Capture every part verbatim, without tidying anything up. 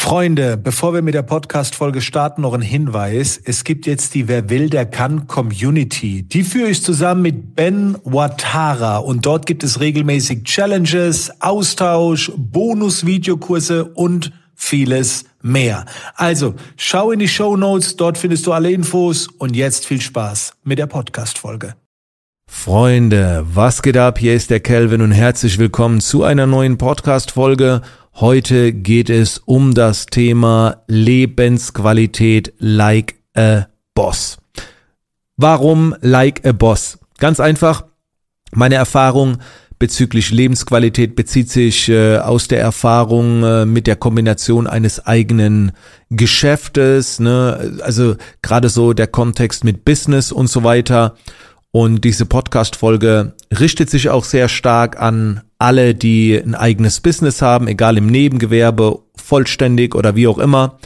Freunde, bevor wir mit der Podcast-Folge starten, noch ein Hinweis. Es gibt jetzt die Wer will, der kann Community. Die führe ich zusammen mit Ben Ouattara und dort gibt es regelmäßig Challenges, Austausch, Bonus-Videokurse und vieles mehr. Also, schau in die Shownotes, dort findest du alle Infos und jetzt viel Spaß mit der Podcast-Folge. Freunde, was geht ab? Hier ist der Kelvin und herzlich willkommen zu einer neuen Podcast-Folge. Heute geht es um das Thema Lebensqualität like a Boss. Warum like a Boss? Ganz einfach, meine Erfahrung bezüglich Lebensqualität bezieht sich äh, aus der Erfahrung äh, mit der Kombination eines eigenen Geschäftes, ne? Also gerade so der Kontext mit Business und so weiter. Und diese Podcast-Folge richtet sich auch sehr stark an alle, die ein eigenes Business haben, egal im Nebengewerbe, vollständig oder wie auch immer.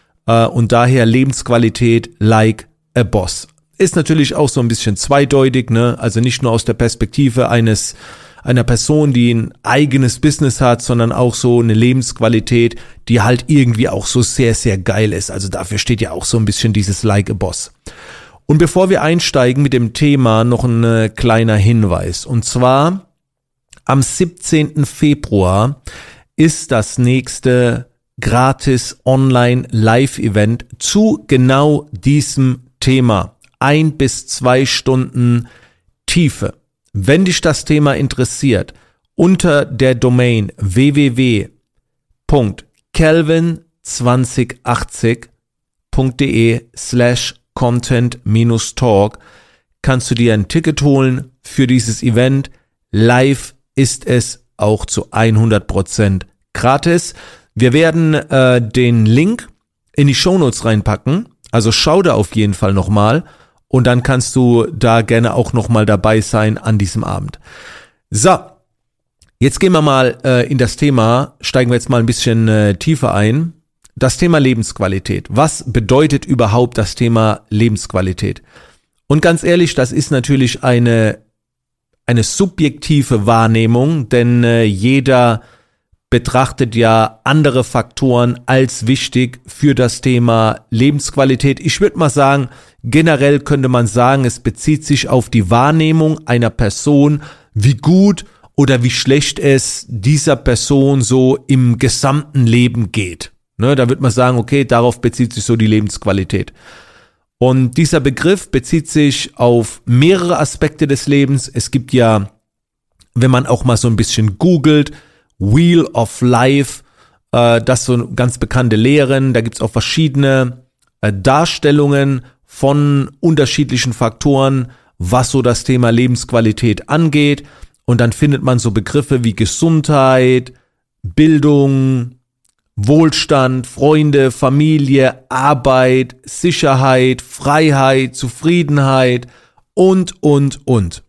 Und daher Lebensqualität like a Boss. Ist natürlich auch so ein bisschen zweideutig, ne? Also nicht nur aus der Perspektive eines einer Person, die ein eigenes Business hat, sondern auch so eine Lebensqualität, die halt irgendwie auch so sehr, sehr geil ist. Also dafür steht ja auch so ein bisschen dieses like a Boss. Und bevor wir einsteigen mit dem Thema, noch ein äh, kleiner Hinweis. Und zwar am siebzehnten Februar ist das nächste gratis Online-Live-Event zu genau diesem Thema. Ein bis zwei Stunden Tiefe. Wenn dich das Thema interessiert, unter der Domain w w w punkt kelvin zwanzig achtzig punkt de slash Content minus Talk kannst du dir ein Ticket holen für dieses Event. Live ist es auch zu hundert Prozent gratis. Wir werden äh, den Link in die Shownotes reinpacken, also schau da auf jeden Fall nochmal und dann kannst du da gerne auch nochmal dabei sein an diesem Abend. So, jetzt gehen wir mal äh, in das Thema, steigen wir jetzt mal ein bisschen äh, tiefer ein. Das Thema Lebensqualität. Was bedeutet überhaupt das Thema Lebensqualität? Und ganz ehrlich, das ist natürlich eine, eine subjektive Wahrnehmung, denn äh, jeder betrachtet ja andere Faktoren als wichtig für das Thema Lebensqualität. Ich würde mal sagen, generell könnte man sagen, es bezieht sich auf die Wahrnehmung einer Person, wie gut oder wie schlecht es dieser Person so im gesamten Leben geht. Ne, da wird man sagen, okay, darauf bezieht sich so die Lebensqualität. Und dieser Begriff bezieht sich auf mehrere Aspekte des Lebens. Es gibt ja, wenn man auch mal so ein bisschen googelt, Wheel of Life, äh, das so ganz bekannte Lehren. Da gibt's auch verschiedene äh, Darstellungen von unterschiedlichen Faktoren, was so das Thema Lebensqualität angeht. Und dann findet man so Begriffe wie Gesundheit, Bildung, Wohlstand, Freunde, Familie, Arbeit, Sicherheit, Freiheit, Zufriedenheit und, und, und.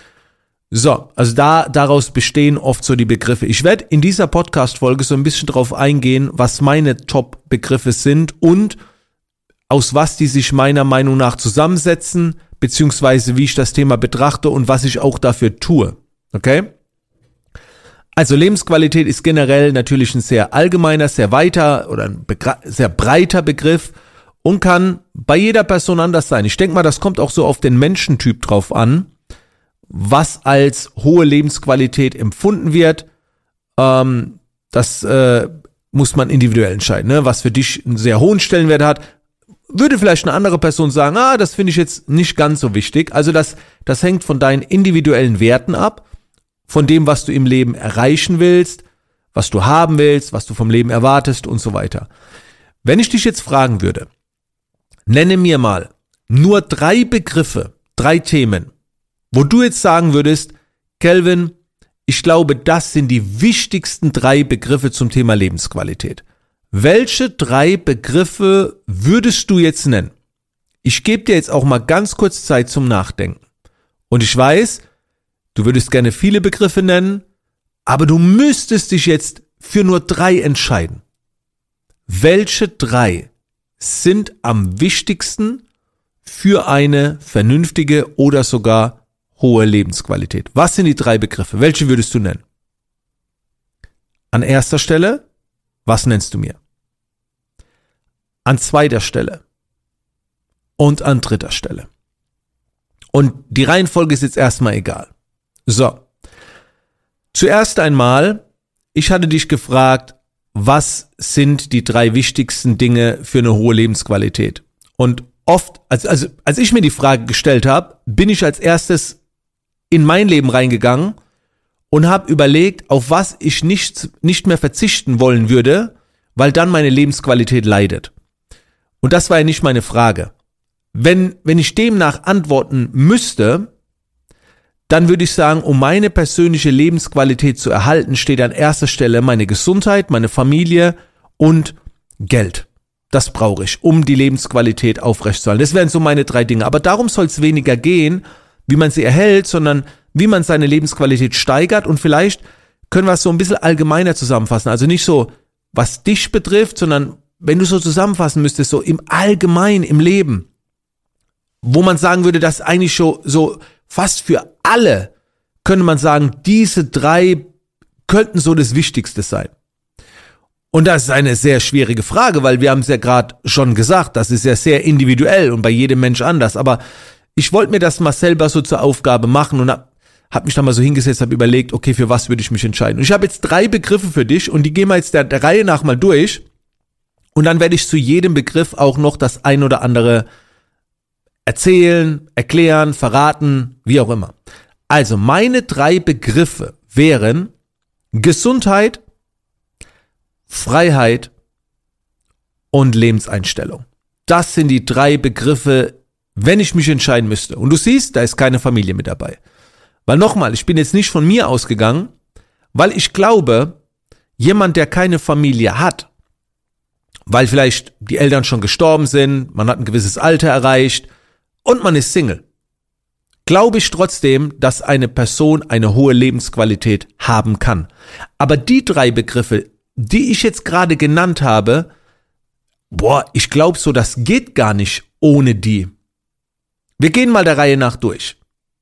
So, also da daraus bestehen oft so die Begriffe. Ich werde in dieser Podcast-Folge so ein bisschen drauf eingehen, was meine Top-Begriffe sind und aus was die sich meiner Meinung nach zusammensetzen, beziehungsweise wie ich das Thema betrachte und was ich auch dafür tue. Okay? Also Lebensqualität ist generell natürlich ein sehr allgemeiner, sehr weiter oder ein begr- sehr breiter Begriff und kann bei jeder Person anders sein. Ich denke mal, das kommt auch so auf den Menschentyp drauf an, was als hohe Lebensqualität empfunden wird. Ähm, das äh, muss man individuell entscheiden, ne? Was für dich einen sehr hohen Stellenwert hat, würde vielleicht eine andere Person sagen, ah, das finde ich jetzt nicht ganz so wichtig. Also das, das hängt von deinen individuellen Werten ab. Von dem, was du im Leben erreichen willst, was du haben willst, was du vom Leben erwartest und so weiter. Wenn ich dich jetzt fragen würde, nenne mir mal nur drei Begriffe, drei Themen, wo du jetzt sagen würdest, Kelvin, ich glaube, das sind die wichtigsten drei Begriffe zum Thema Lebensqualität. Welche drei Begriffe würdest du jetzt nennen? Ich gebe dir jetzt auch mal ganz kurz Zeit zum Nachdenken. Und ich weiß, du würdest gerne viele Begriffe nennen, aber du müsstest dich jetzt für nur drei entscheiden. Welche drei sind am wichtigsten für eine vernünftige oder sogar hohe Lebensqualität? Was sind die drei Begriffe? Welche würdest du nennen? An erster Stelle, was nennst du mir? an zweiter Stelle und an dritter Stelle. Und die Reihenfolge ist jetzt erstmal egal. So. Zuerst einmal, ich hatte dich gefragt, was sind die drei wichtigsten Dinge für eine hohe Lebensqualität? Und oft, also, also als ich mir die Frage gestellt habe, bin ich als erstes in mein Leben reingegangen und habe überlegt, auf was ich nicht, nicht mehr verzichten wollen würde, weil dann meine Lebensqualität leidet. Und das war ja nicht meine Frage. Wenn, wenn ich demnach antworten müsste, dann würde ich sagen, um meine persönliche Lebensqualität zu erhalten, steht an erster Stelle meine Gesundheit, meine Familie und Geld. Das brauche ich, um die Lebensqualität aufrechtzuerhalten. Das wären so meine drei Dinge. Aber darum soll es weniger gehen, wie man sie erhält, sondern wie man seine Lebensqualität steigert. Und vielleicht können wir es so ein bisschen allgemeiner zusammenfassen. Also nicht so, was dich betrifft, sondern wenn du so zusammenfassen müsstest, so im Allgemeinen im Leben, wo man sagen würde, dass eigentlich schon so fast für alle, könnte man sagen, diese drei könnten so das Wichtigste sein. Und das ist eine sehr schwierige Frage, weil wir haben es ja gerade schon gesagt, das ist ja sehr individuell und bei jedem Mensch anders. Aber ich wollte mir das mal selber so zur Aufgabe machen und habe hab mich da mal so hingesetzt, habe überlegt, okay, für was würde ich mich entscheiden? Und ich habe jetzt drei Begriffe für dich und die gehen wir jetzt der, der Reihe nach mal durch. Und dann werde ich zu jedem Begriff auch noch das ein oder andere erzählen, erklären, verraten, wie auch immer. Also meine drei Begriffe wären Gesundheit, Freiheit und Lebenseinstellung. Das sind die drei Begriffe, wenn ich mich entscheiden müsste. Und du siehst, da ist keine Familie mit dabei. Weil nochmal, ich bin jetzt nicht von mir ausgegangen, weil ich glaube, jemand, der keine Familie hat, weil vielleicht die Eltern schon gestorben sind, man hat ein gewisses Alter erreicht und man ist Single, glaube ich trotzdem, dass eine Person eine hohe Lebensqualität haben kann. Aber die drei Begriffe, die ich jetzt gerade genannt habe, boah, ich glaube so, das geht gar nicht ohne die. Wir gehen mal der Reihe nach durch.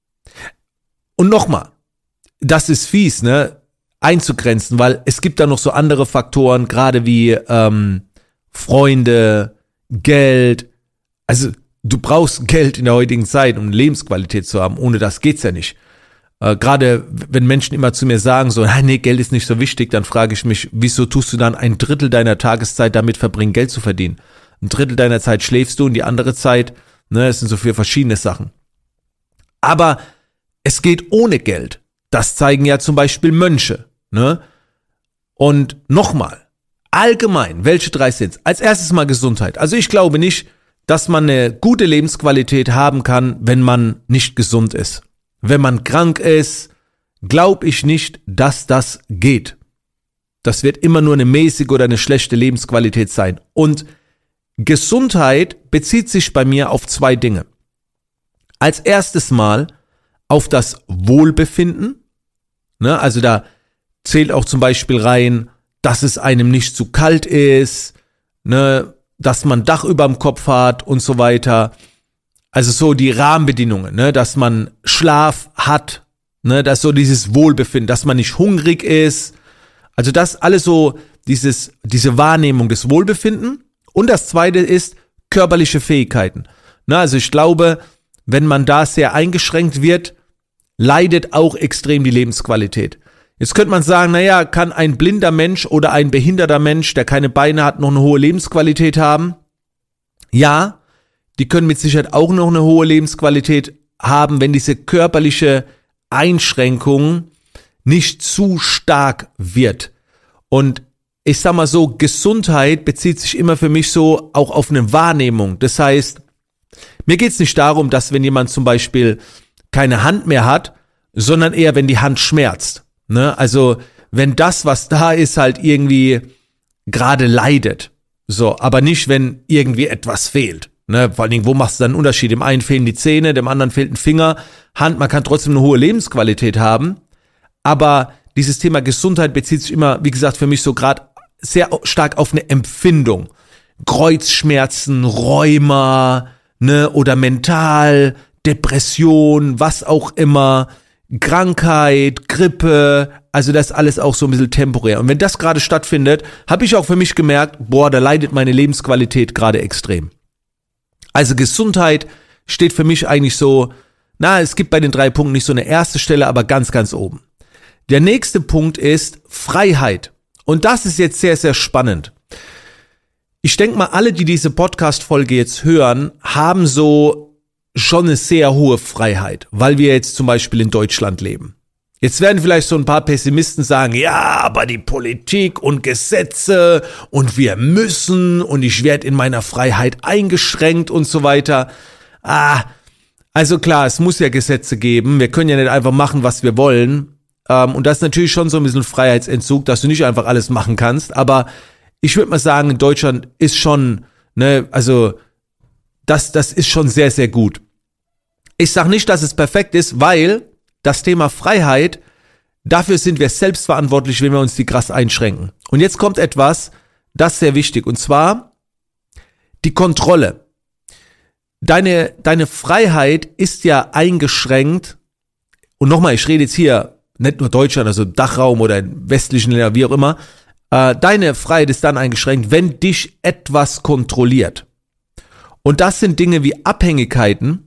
Und nochmal, das ist fies, ne, einzugrenzen, weil es gibt da noch so andere Faktoren, gerade wie ähm, Freunde, Geld. Also du brauchst Geld in der heutigen Zeit, um eine Lebensqualität zu haben. Ohne das geht's ja nicht. Äh, gerade wenn Menschen immer zu mir sagen so, nee, Geld ist nicht so wichtig, dann frage ich mich, wieso tust du dann ein Drittel deiner Tageszeit damit verbringen, Geld zu verdienen? Ein Drittel deiner Zeit schläfst du und die andere Zeit, ne, es sind so viele verschiedene Sachen. Aber es geht ohne Geld. Das zeigen ja zum Beispiel Mönche, ne? Und nochmal, allgemein, welche drei sind's? Als erstes mal Gesundheit. Also ich glaube nicht, dass man eine gute Lebensqualität haben kann, wenn man nicht gesund ist. Wenn man krank ist, glaube ich nicht, dass das geht. Das wird immer nur eine mäßige oder eine schlechte Lebensqualität sein. Und Gesundheit bezieht sich bei mir auf zwei Dinge. Als erstes mal auf das Wohlbefinden. Ne, also da zählt auch zum Beispiel rein, dass es einem nicht zu kalt ist, ne, dass man Dach überm Kopf hat und so weiter. Also so die Rahmenbedingungen, ne, dass man Schlaf hat, ne, dass so dieses Wohlbefinden, dass man nicht hungrig ist. Also das alles so dieses diese Wahrnehmung des Wohlbefinden. Und das zweite ist körperliche Fähigkeiten. Ne, also ich glaube, wenn man da sehr eingeschränkt wird, leidet auch extrem die Lebensqualität. Jetzt könnte man sagen, naja, kann ein blinder Mensch oder ein behinderter Mensch, der keine Beine hat, noch eine hohe Lebensqualität haben? Ja, die können mit Sicherheit auch noch eine hohe Lebensqualität haben, wenn diese körperliche Einschränkung nicht zu stark wird. Und ich sag mal so, Gesundheit bezieht sich immer für mich so auch auf eine Wahrnehmung. Das heißt, mir geht's nicht darum, dass wenn jemand zum Beispiel keine Hand mehr hat, sondern eher, wenn die Hand schmerzt. Ne? Also wenn das, was da ist, halt irgendwie gerade leidet. So, aber nicht, wenn irgendwie etwas fehlt. Ne? Vor allen Dingen, wo machst du dann einen Unterschied? Dem einen fehlen die Zähne, dem anderen fehlt ein Finger. Hand, man kann trotzdem eine hohe Lebensqualität haben. Aber dieses Thema Gesundheit bezieht sich immer, wie gesagt, für mich so gerade sehr stark auf eine Empfindung. Kreuzschmerzen, Rheuma, ne, oder mental, Depression, was auch immer, Krankheit, Grippe, also das ist alles auch so ein bisschen temporär. Und wenn das gerade stattfindet, habe ich auch für mich gemerkt, boah, da leidet meine Lebensqualität gerade extrem. Also Gesundheit steht für mich eigentlich so, na, es gibt bei den drei Punkten nicht so eine erste Stelle, aber ganz, ganz oben. Der nächste Punkt ist Freiheit. Und das ist jetzt sehr, sehr spannend. Ich denke mal, alle, die diese Podcast-Folge jetzt hören, haben so schon eine sehr hohe Freiheit, weil wir jetzt zum Beispiel in Deutschland leben. Jetzt werden vielleicht so ein paar Pessimisten sagen, ja, aber die Politik und Gesetze und wir müssen und ich werde in meiner Freiheit eingeschränkt und so weiter. Ah, also klar, es muss ja Gesetze geben. Wir können ja nicht einfach machen, was wir wollen. Ähm, und das ist natürlich schon so ein bisschen Freiheitsentzug, dass du nicht einfach alles machen kannst. Aber ich würde mal sagen, in Deutschland ist schon, ne, also das, das ist schon sehr, sehr gut. Ich sage nicht, dass es perfekt ist, weil das Thema Freiheit, dafür sind wir selbst verantwortlich, wenn wir uns die krass einschränken. Und jetzt kommt etwas, das ist sehr wichtig, und zwar die Kontrolle. Deine, deine Freiheit ist ja eingeschränkt, und nochmal, ich rede jetzt hier nicht nur Deutschland, also Dachraum oder in westlichen Ländern, wie auch immer, äh, deine Freiheit ist dann eingeschränkt, wenn dich etwas kontrolliert. Und das sind Dinge wie Abhängigkeiten,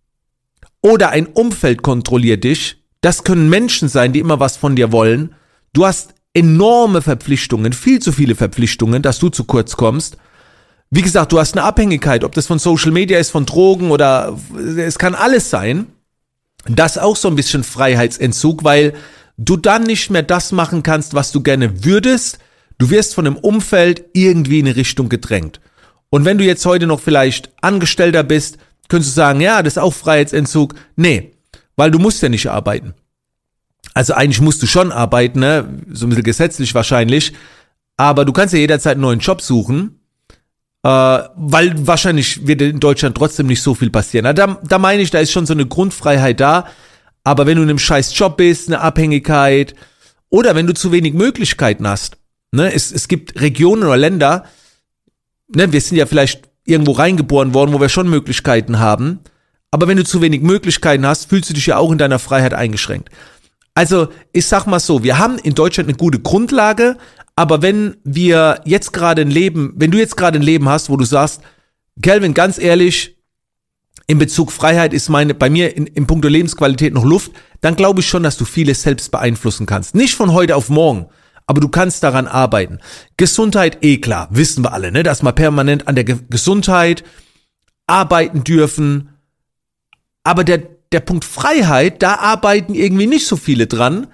oder ein Umfeld kontrolliert dich. Das können Menschen sein, die immer was von dir wollen. Du hast enorme Verpflichtungen, viel zu viele Verpflichtungen, dass du zu kurz kommst. Wie gesagt, du hast eine Abhängigkeit, ob das von Social Media ist, von Drogen oder es kann alles sein. Das ist auch so ein bisschen Freiheitsentzug, weil du dann nicht mehr das machen kannst, was du gerne würdest. Du wirst von dem Umfeld irgendwie in eine Richtung gedrängt. Und wenn du jetzt heute noch vielleicht Angestellter bist, könntest du sagen, ja, das ist auch Freiheitsentzug. Nee, weil du musst ja nicht arbeiten. Also eigentlich musst du schon arbeiten, ne? So ein bisschen gesetzlich wahrscheinlich, aber du kannst ja jederzeit einen neuen Job suchen, äh, weil wahrscheinlich wird in Deutschland trotzdem nicht so viel passieren. Na, da, da meine ich, da ist schon so eine Grundfreiheit da, aber wenn du in einem scheiß Job bist, eine Abhängigkeit oder wenn du zu wenig Möglichkeiten hast, ne? Es, es gibt Regionen oder Länder, ne? Wir sind ja vielleicht irgendwo reingeboren worden, wo wir schon Möglichkeiten haben. Aber wenn du zu wenig Möglichkeiten hast, fühlst du dich ja auch in deiner Freiheit eingeschränkt. Also ich sag mal so, wir haben in Deutschland eine gute Grundlage, aber wenn wir jetzt gerade ein Leben, wenn du jetzt gerade ein Leben hast, wo du sagst, Kelvin, ganz ehrlich, in Bezug Freiheit ist meine, bei mir in, in puncto Lebensqualität noch Luft, dann glaube ich schon, dass du vieles selbst beeinflussen kannst. Nicht von heute auf morgen, aber du kannst daran arbeiten. Gesundheit, eh klar, wissen wir alle, ne, dass wir permanent an der Ge- Gesundheit arbeiten dürfen. Aber der, der Punkt Freiheit, da arbeiten irgendwie nicht so viele dran,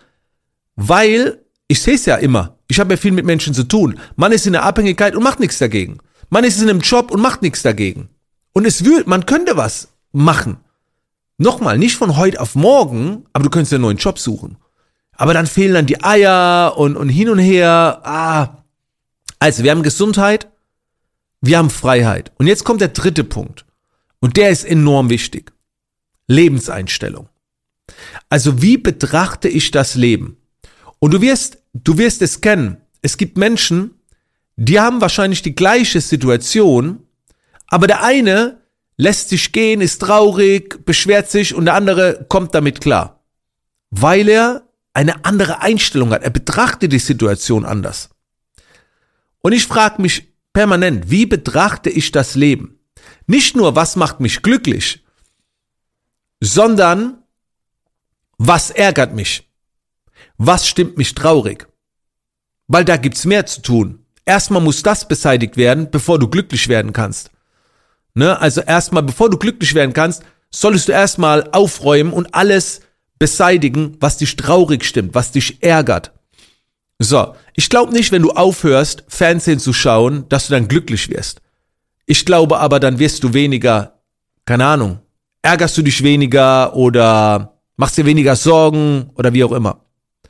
weil, ich sehe es ja immer, ich habe ja viel mit Menschen zu tun. Man ist in der Abhängigkeit und macht nichts dagegen. Man ist in einem Job und macht nichts dagegen. Und es will, man könnte was machen. Nochmal, nicht von heute auf morgen, aber du könntest ja einen neuen Job suchen. Aber dann fehlen dann die Eier und, und hin und her. Ah. Also wir haben Gesundheit, wir haben Freiheit. Und jetzt kommt der dritte Punkt. Und der ist enorm wichtig. Lebenseinstellung. Also wie betrachte ich das Leben? Und du wirst, du wirst es kennen. Es gibt Menschen, die haben wahrscheinlich die gleiche Situation, aber der eine lässt sich gehen, ist traurig, beschwert sich und der andere kommt damit klar. Weil er eine andere Einstellung hat. Er betrachtet die Situation anders. Und ich frage mich permanent, wie betrachte ich das Leben? Nicht nur, was macht mich glücklich, sondern was ärgert mich? Was stimmt mich traurig? Weil da gibt's mehr zu tun. Erstmal muss das beseitigt werden, bevor du glücklich werden kannst. Ne? Also erstmal, bevor du glücklich werden kannst, solltest du erstmal aufräumen und alles beseitigen, was dich traurig stimmt, was dich ärgert. So, ich glaube nicht, wenn du aufhörst, Fernsehen zu schauen, dass du dann glücklich wirst. Ich glaube aber, dann wirst du weniger, keine Ahnung, ärgerst du dich weniger oder machst dir weniger Sorgen oder wie auch immer.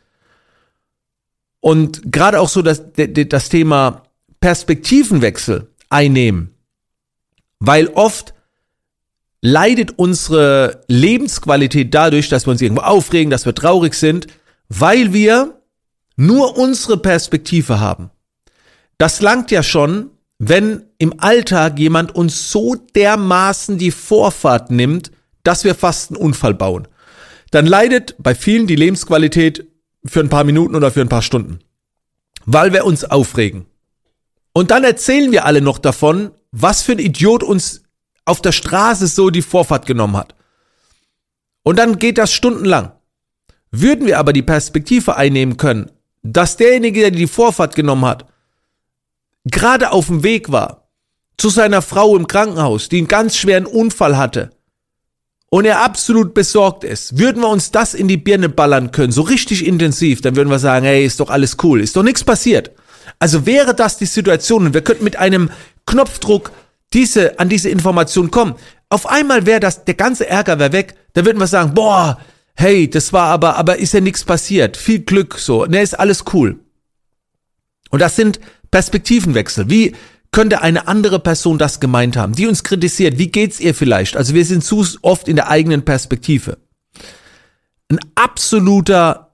Und gerade auch so das, das Thema Perspektivenwechsel einnehmen, weil oft leidet unsere Lebensqualität dadurch, dass wir uns irgendwo aufregen, dass wir traurig sind, weil wir nur unsere Perspektive haben. Das langt ja schon, wenn im Alltag jemand uns so dermaßen die Vorfahrt nimmt, dass wir fast einen Unfall bauen. dann leidet bei vielen die Lebensqualität für ein paar Minuten oder für ein paar Stunden, weil wir uns aufregen. Und dann erzählen wir alle noch davon, was für ein Idiot uns auf der Straße so die Vorfahrt genommen hat. Und dann geht das stundenlang. Würden wir aber die Perspektive einnehmen können, dass derjenige, der die Vorfahrt genommen hat, gerade auf dem Weg war zu seiner Frau im Krankenhaus, die einen ganz schweren Unfall hatte und er absolut besorgt ist, würden wir uns das in die Birne ballern können, so richtig intensiv, dann würden wir sagen, hey, ist doch alles cool, ist doch nichts passiert. Also wäre das die Situation und wir könnten mit einem Knopfdruck diese, an diese Information kommen. Auf einmal wäre das, der ganze Ärger wäre weg, da würden wir sagen, boah, hey, das war aber, aber ist ja nichts passiert, viel Glück, so, ne, ist alles cool. Und das sind Perspektivenwechsel. Wie könnte eine andere Person das gemeint haben, die uns kritisiert? Wie geht's ihr vielleicht? Also wir sind zu oft in der eigenen Perspektive. Ein absoluter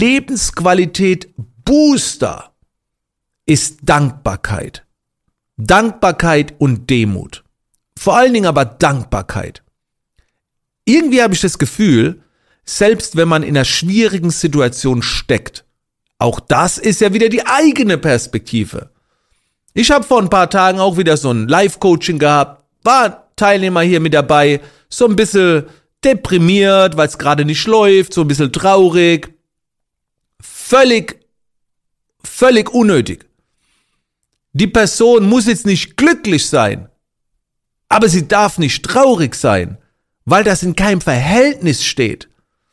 Lebensqualität-Booster ist Dankbarkeit. Dankbarkeit und Demut. Vor allen Dingen aber Dankbarkeit. Irgendwie habe ich das Gefühl, selbst wenn man in einer schwierigen Situation steckt, auch das ist ja wieder die eigene Perspektive. Ich habe vor ein paar Tagen auch wieder so ein Live-Coaching gehabt, war Teilnehmer hier mit dabei, so ein bisschen deprimiert, weil es gerade nicht läuft, so ein bisschen traurig. Völlig, völlig unnötig. Die Person muss jetzt nicht glücklich sein, aber sie darf nicht traurig sein, weil das in keinem Verhältnis steht.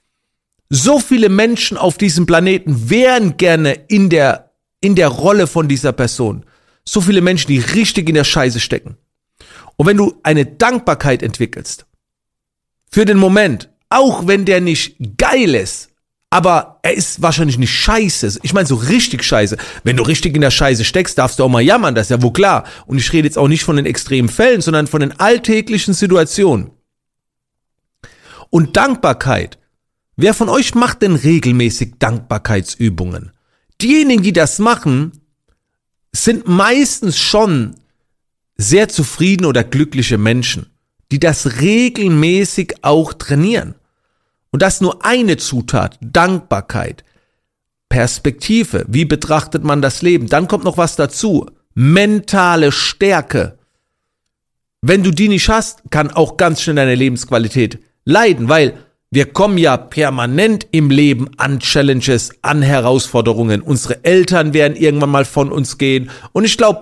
So viele Menschen auf diesem Planeten wären gerne in der, in der Rolle von dieser Person. So viele Menschen, die richtig in der Scheiße stecken. Und wenn du eine Dankbarkeit entwickelst, für den Moment, auch wenn der nicht geil ist, aber er ist wahrscheinlich nicht scheiße. Ich meine so richtig scheiße. Wenn du richtig in der Scheiße steckst, darfst du auch mal jammern, das ist ja wohl klar. Und ich rede jetzt auch nicht von den extremen Fällen, sondern von den alltäglichen Situationen. Und Dankbarkeit. Wer von euch macht denn regelmäßig Dankbarkeitsübungen? Diejenigen, die das machen, sind meistens schon sehr zufrieden oder glückliche Menschen, die das regelmäßig auch trainieren. Und das ist nur eine Zutat, Dankbarkeit, Perspektive, wie betrachtet man das Leben? Dann kommt noch was dazu, mentale Stärke. Wenn du die nicht hast, kann auch ganz schnell deine Lebensqualität leiden, weil wir kommen ja permanent im Leben an Challenges, an Herausforderungen. Unsere Eltern werden irgendwann mal von uns gehen. Und ich glaube,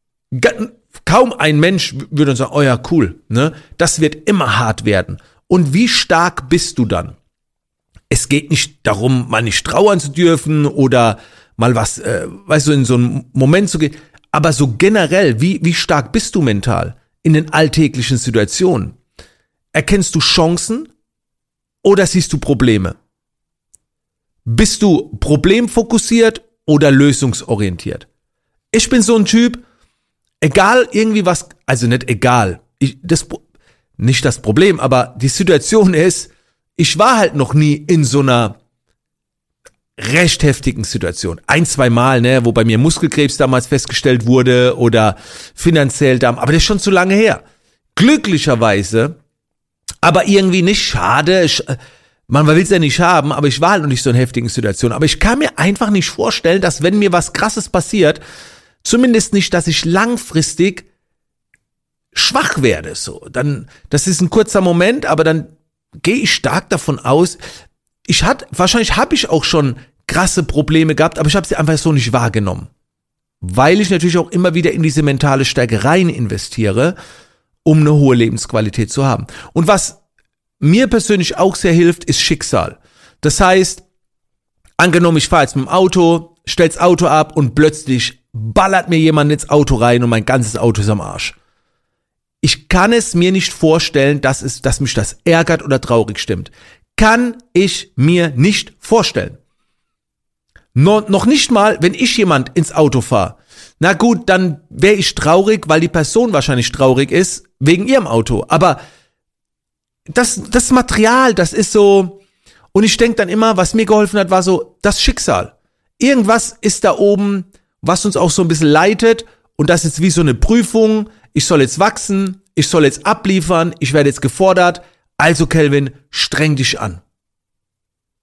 kaum ein Mensch würde uns sagen, oh ja, cool, ne? Das wird immer hart werden. Und wie stark bist du dann? Es geht nicht darum, mal nicht trauern zu dürfen oder mal was, äh, weißt du, in so einen Moment zu gehen. Aber so generell, wie, wie stark bist du mental in den alltäglichen Situationen? Erkennst du Chancen? Oder siehst du Probleme? Bist du problemfokussiert oder lösungsorientiert? Ich bin so ein Typ, egal irgendwie was, also nicht egal, ich, das, nicht das Problem, aber die Situation ist, ich war halt noch nie in so einer recht heftigen Situation. Ein, zwei Mal, ne, wo bei mir Muskelkrebs damals festgestellt wurde oder finanziell Darm, aber das ist schon zu lange her. Glücklicherweise, aber irgendwie nicht schade, man will es ja nicht haben, aber ich war halt noch nicht so in heftigen Situationen. Aber ich kann mir einfach nicht vorstellen, dass wenn mir was Krasses passiert, zumindest nicht, dass ich langfristig schwach werde. So, dann, das ist ein kurzer Moment, aber dann gehe ich stark davon aus, ich hatte, wahrscheinlich habe ich auch schon krasse Probleme gehabt, aber ich habe sie einfach so nicht wahrgenommen. Weil ich natürlich auch immer wieder in diese mentale Stärke rein investiere, um eine hohe Lebensqualität zu haben. Und was mir persönlich auch sehr hilft, ist Schicksal. Das heißt, angenommen, ich fahre jetzt mit dem Auto, stell's Auto ab und plötzlich ballert mir jemand ins Auto rein und mein ganzes Auto ist am Arsch. Ich kann es mir nicht vorstellen, dass es, dass mich das ärgert oder traurig stimmt. Kann ich mir nicht vorstellen. No, noch nicht mal, wenn ich jemand ins Auto fahre. Na gut, dann wäre ich traurig, weil die Person wahrscheinlich traurig ist, wegen ihrem Auto. Aber das, das Material, das ist so, und ich denke dann immer, was mir geholfen hat, war so das Schicksal. Irgendwas ist da oben, was uns auch so ein bisschen leitet, und das ist wie so eine Prüfung. Ich soll jetzt wachsen, ich soll jetzt abliefern, ich werde jetzt gefordert. Also Kelvin, streng dich an.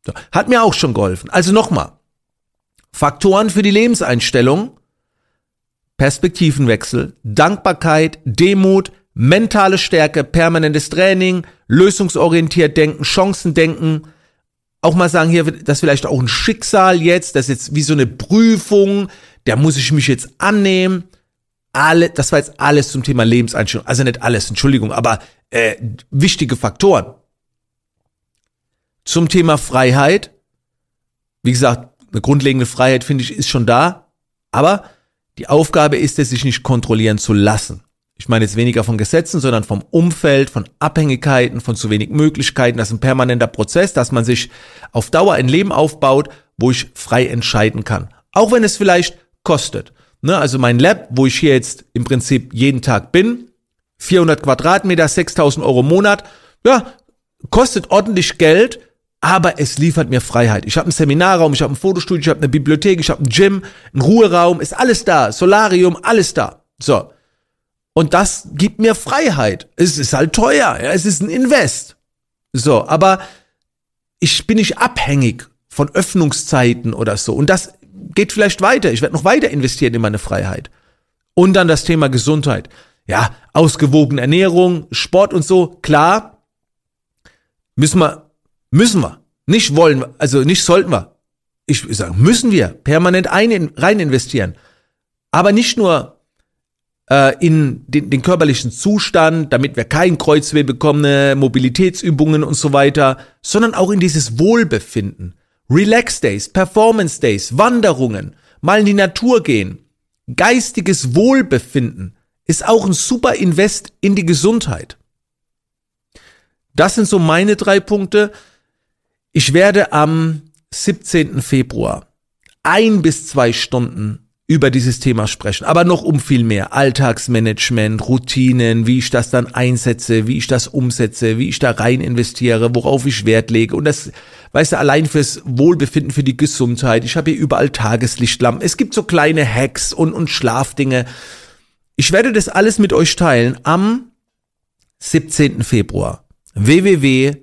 So. Hat mir auch schon geholfen. Also nochmal. Faktoren für die Lebenseinstellung: Perspektivenwechsel, Dankbarkeit, Demut, mentale Stärke, permanentes Training, lösungsorientiert denken, Chancendenken. Auch mal sagen hier, das ist vielleicht auch ein Schicksal jetzt, das ist jetzt wie so eine Prüfung, da muss ich mich jetzt annehmen. Alle, das war jetzt alles zum Thema Lebenseinstellung. Also nicht alles, Entschuldigung, aber äh, wichtige Faktoren. Zum Thema Freiheit. Wie gesagt, eine grundlegende Freiheit, finde ich, ist schon da. Aber die Aufgabe ist es, sich nicht kontrollieren zu lassen. Ich meine jetzt weniger von Gesetzen, sondern vom Umfeld, von Abhängigkeiten, von zu wenig Möglichkeiten. Das ist ein permanenter Prozess, dass man sich auf Dauer ein Leben aufbaut, wo ich frei entscheiden kann. Auch wenn es vielleicht kostet. Ne, also mein Lab, wo ich hier jetzt im Prinzip jeden Tag bin, vierhundert Quadratmeter, sechstausend Euro im Monat, ja, kostet ordentlich Geld, aber es liefert mir Freiheit. Ich habe einen Seminarraum, ich habe ein Fotostudio, ich habe eine Bibliothek, ich habe ein Gym, einen Ruheraum, ist alles da, Solarium, alles da. So. Und das gibt mir Freiheit. Es ist halt teuer, ja, es ist ein Invest. So, aber ich bin nicht abhängig von Öffnungszeiten oder so. Und das geht vielleicht weiter. Ich werde noch weiter investieren in meine Freiheit. Und dann das Thema Gesundheit. Ja, ausgewogene Ernährung, Sport und so, klar, müssen wir, müssen wir. Nicht wollen wir, also nicht sollten wir. Ich sage, müssen wir permanent ein, rein investieren. Aber nicht nur äh, in den, den körperlichen Zustand, damit wir kein Kreuzweh bekommen, Mobilitätsübungen und so weiter, sondern auch in dieses Wohlbefinden. Relax Days, Performance Days, Wanderungen, mal in die Natur gehen. Geistiges Wohlbefinden ist auch ein super Invest in die Gesundheit. Das sind so meine drei Punkte. Ich werde am siebzehnten Februar ein bis zwei Stunden über dieses Thema sprechen, aber noch um viel mehr. Alltagsmanagement, Routinen, wie ich das dann einsetze, wie ich das umsetze, wie ich da rein investiere, worauf ich Wert lege. Und das, weißt du, allein fürs Wohlbefinden, für die Gesundheit. Ich habe hier überall Tageslichtlampen. Es gibt so kleine Hacks und, und Schlafdinge. Ich werde das alles mit euch teilen am siebzehnten Februar. w w w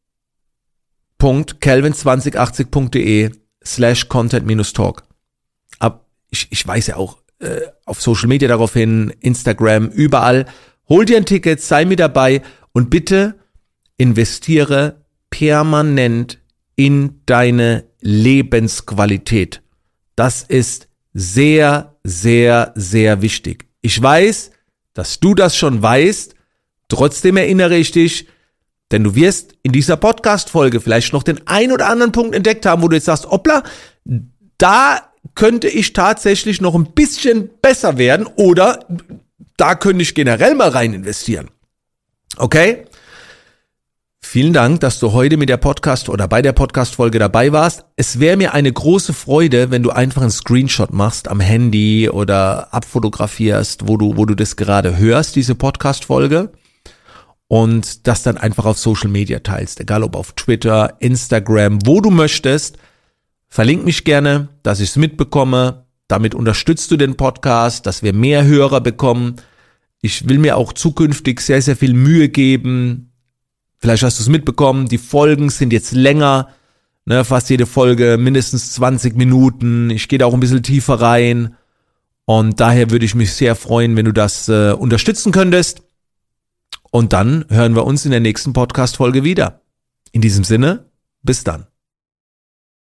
punkt kelvin zwanzig achtzig punkt de slash content minus talk. Ab, ich, ich weiß ja auch äh, auf Social Media daraufhin, Instagram, überall. Hol dir ein Ticket, sei mit dabei und bitte investiere permanent in deine Lebensqualität. Das ist sehr, sehr, sehr wichtig. Ich weiß, dass du das schon weißt, trotzdem erinnere ich dich, denn du wirst in dieser Podcast-Folge vielleicht noch den ein oder anderen Punkt entdeckt haben, wo du jetzt sagst, hoppla, da könnte ich tatsächlich noch ein bisschen besser werden oder da könnte ich generell mal rein investieren. Okay? Vielen Dank, dass du heute mit der Podcast oder bei der Podcast-Folge dabei warst. Es wäre mir eine große Freude, wenn du einfach einen Screenshot machst am Handy oder abfotografierst, wo du, wo du das gerade hörst, diese Podcast-Folge. Und das dann einfach auf Social Media teilst, egal ob auf Twitter, Instagram, wo du möchtest. Verlink mich gerne, dass ich es mitbekomme. Damit unterstützt du den Podcast, dass wir mehr Hörer bekommen. Ich will mir auch zukünftig sehr, sehr viel Mühe geben. Vielleicht hast du es mitbekommen, die Folgen sind jetzt länger, ne, fast jede Folge mindestens zwanzig Minuten. Ich gehe da auch ein bisschen tiefer rein. Und daher würde ich mich sehr freuen, wenn du das äh, unterstützen könntest. Und dann hören wir uns in der nächsten Podcast-Folge wieder. In diesem Sinne, bis dann.